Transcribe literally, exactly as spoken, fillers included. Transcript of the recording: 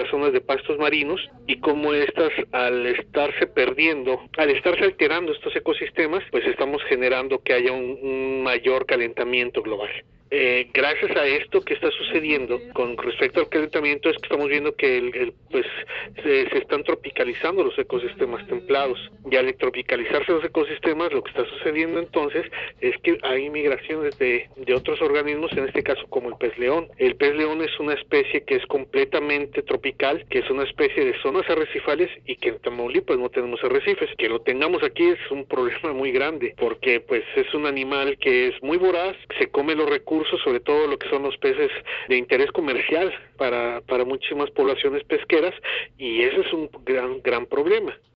las zonas de pastos marinos y cómo estas, al estarse perdiendo, al estarse alterando estos ecosistemas, pues estamos generando que haya un, un mayor calentamiento global. Eh, gracias a esto que está sucediendo con respecto al calentamiento es que estamos viendo que el, el, pues se, se están tropicalizando los ecosistemas templados, y al tropicalizarse los ecosistemas lo que está sucediendo entonces es que hay migraciones de, de otros organismos, en este caso como el pez león. El pez león es una especie que es completamente tropical, que es una especie de zonas arrecifales y que en Tamaulipas no tenemos arrecifes. Que lo tengamos aquí es un problema muy grande porque pues es un animal que es muy voraz, se come los recursos, sobre todo lo que son los peces de interés comercial para, para muchísimas poblaciones pesqueras, y ese es un gran, gran problema.